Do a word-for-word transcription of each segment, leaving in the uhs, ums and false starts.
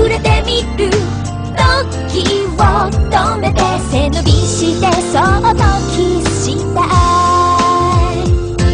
触れてみる。時を止めて背伸びしてそっとキスしたい。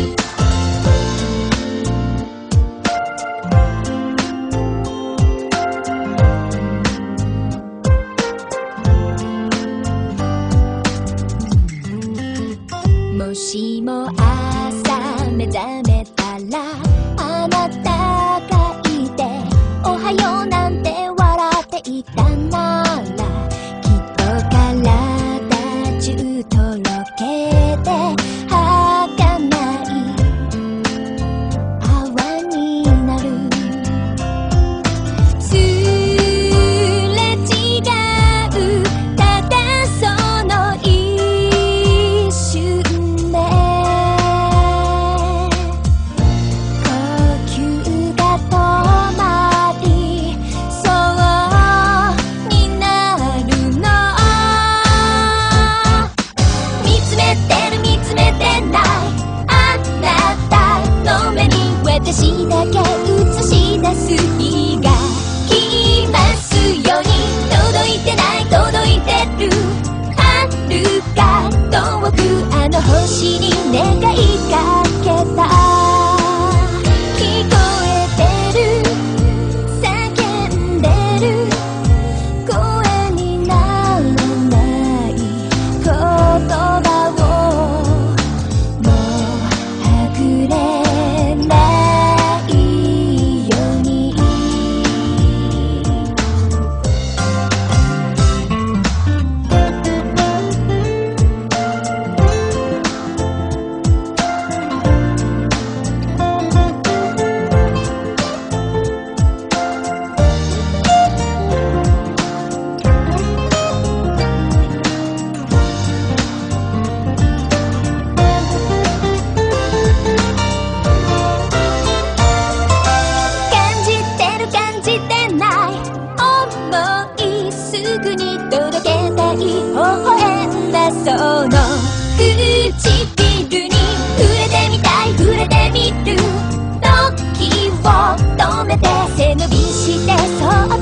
もしも朝目覚めたらあなたがいておはようなんて笑っていたならきっと体中とろけて儚い泡になる。すれ違うただその一瞬で呼吸が止まりそうになるの。見つめてる見つめてないあなたの目に私だけ映し出す日が来ますように。届いてない届いてる遥か遠くあの星に願いかけた。聞こえてる叫んでる声にならない言葉をもうはぐれないように。感じてる感じてない想いすぐに届けたい微笑んだその唇に触れてみたい触れてみる。時を止めて背伸びしてそっ